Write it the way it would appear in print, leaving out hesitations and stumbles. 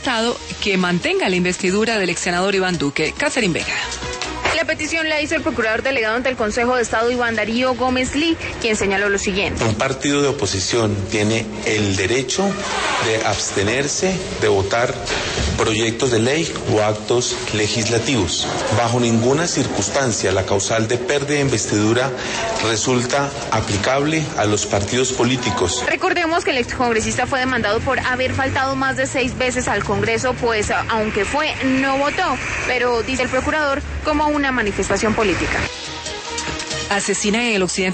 Estado que mantenga la investidura del ex senador Iván Duque. Catherine Vega. La petición la hizo el procurador delegado ante el Consejo de Estado, Iván Darío Gómez Lee, quien señaló lo siguiente. Un partido de oposición tiene el derecho de abstenerse de votar proyectos de ley o actos legislativos. Bajo ninguna circunstancia la causal de pérdida de investidura resulta aplicable a los partidos políticos. Recordemos que el excongresista fue demandado por haber faltado más de 6 veces al Congreso, pues aunque fue, no votó, pero dice el procurador como una manifestación política. Asesina en el occidente